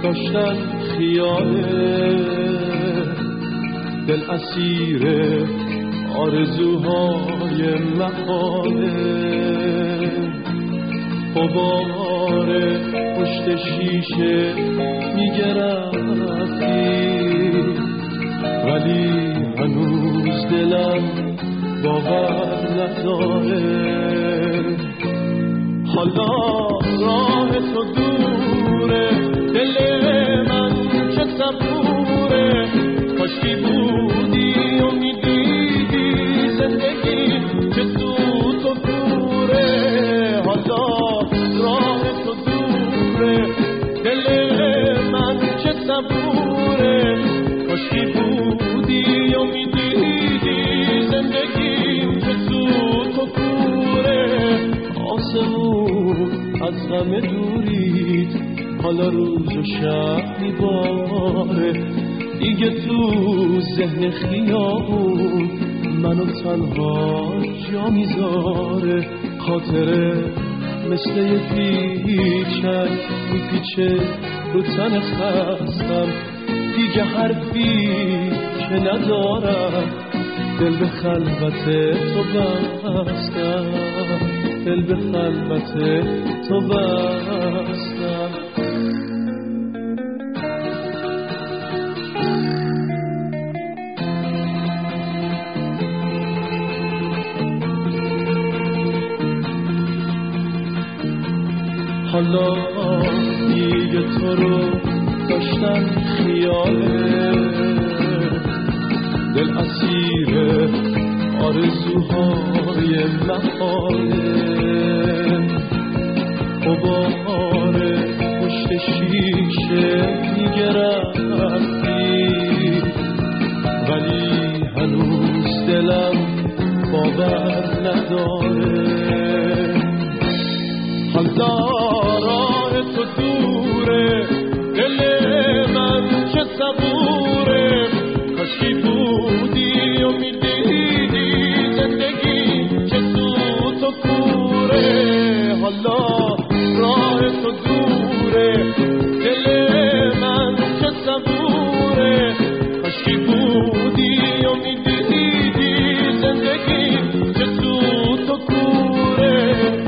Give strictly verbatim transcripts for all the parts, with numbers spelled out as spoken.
داشتن خیاله، دل اسیر آرزوهای محاله. غبار پشت شیشه میگرفتی، ولی هنوز دلم باور نداره. حالا راه تو دوره، دل من چه صبوره. کاشکی بودی و میدیدی زندگی چه سوت و کوره. حالا راه تو دوره، دل من چه صبوره. کاشکی بودی و میدیدی زندگی چه سوت و کوره. آسمون از غم دورید، حالا روز و شب میباره. دیگه تو ذهن خیابون منو تنها جا میذاره. خاطره مثل یه پیچک میپیچه رو تن خستم. دیگه حرفی که ندارم، دل به خلوت تو بستم، دل به خلوت تو بستم. حالا دیگه تو رو داشتن خیاله، دل اسیر آرزوهای محاله. غبار پشت شیشه میگرفتی، ولی هنوز دلم باور نداره. حالا راه تو دوره، دل من چه صبوره. کاشکی بودی و میدیدی زندگی چه سوت و کوره. حالا راه تو دوره، دل من چه صبوره. کاشکی بودی و میدیدی زندگی چه سوت و کوره.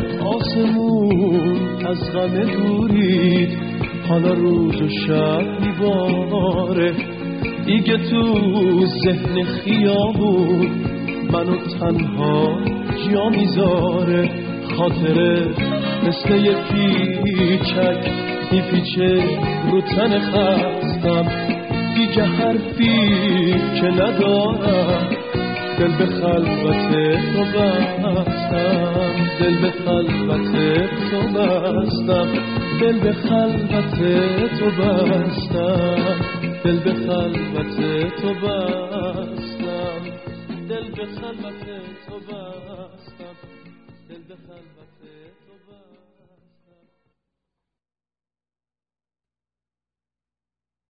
آسمون از غم دورید، حالا روز و شب میباره. دیگه تو ذهن خیابون منو تنها جا میذاره. خاطره مثل یه پیچک میپیچه رو تن خستم. دیگه حرفی که ندارم، دل به خلوت تو بستم، دل به خلوت تو بستم، دل به خلوت تو بستم، دل به خلوت تو بستم، دل به خلوت تو بستم، دل به خلوت تو بستم.